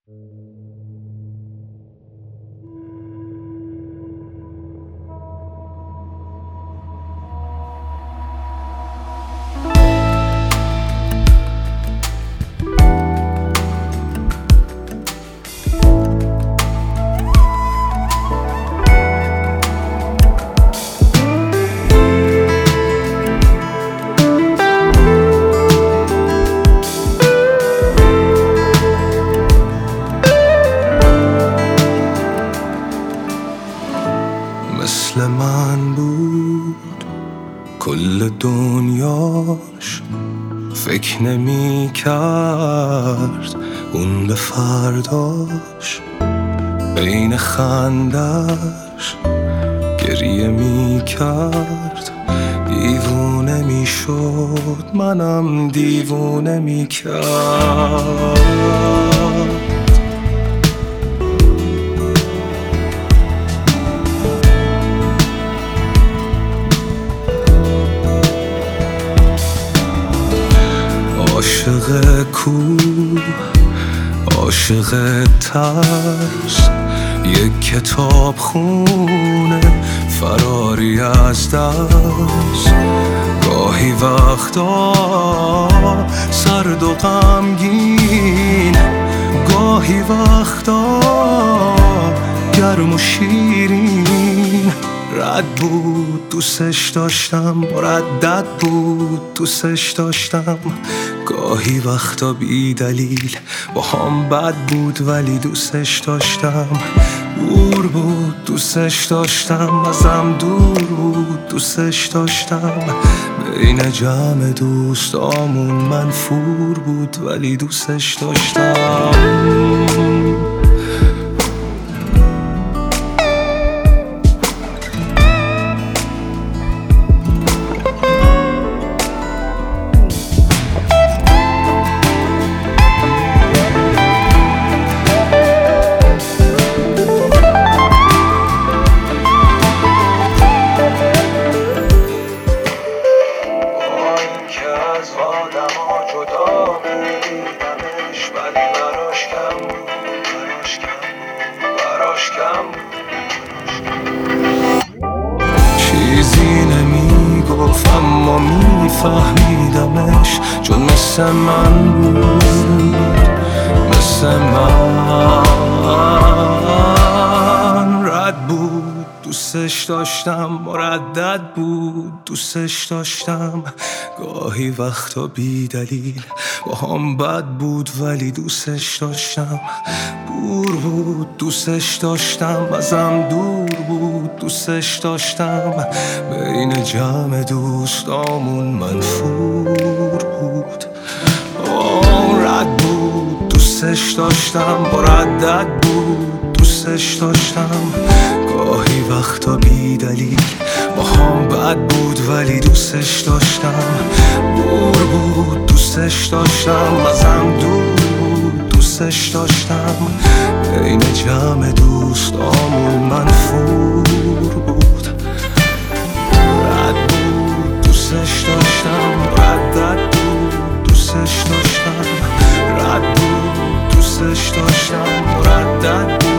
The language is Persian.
مثل من بود کل دنیاش، فکر نمی کرد اون به فرداش. بین خندش گریه می کرد، دیوونه می شد منم دیوونه می کرد. عاشق کوه، عاشق ترس، یک کتاب خونه فراری از درس. گاهی وقتا سرد و غمگین، گاهی وقتا گرم و شیرین. رد بود دوستش داشتم، مردد بود دوستش داشتم. گاهی وقتا بی دلیل با هم بد بود ولی دوستش داشتم. دور بود دوستش داشتم، ازم دور بود دوستش داشتم. بین جمع دوستامون منفور بود ولی دوستش داشتم. چیزی نمیگفت اما میفهمیدمش، چون مثل من بود، مثل من. رد بود دوستش داشتم، مردد بود دوستش داشتم. گاهی وقتا بی دلیل با هم بد بود ولی دوستش داشتم. دور بود دوستش داشتم، ازم دور بود دوستش داشتم. بین جمع دوستامون منفور بود. رد بود دوستش داشتم، مردد بود دوستش داشتم. گاهی وقتا بی دلیل با هم بد بود ولی دوستش داشتم. دور بود دوستش داشتم، ازم دور بود دوستش داشتم. بین جمع دوستامون منفور بود. رد بود دوستش داشتم، مردد بود دوستش داشتم. رد بود دوستش داشتم، مردد بود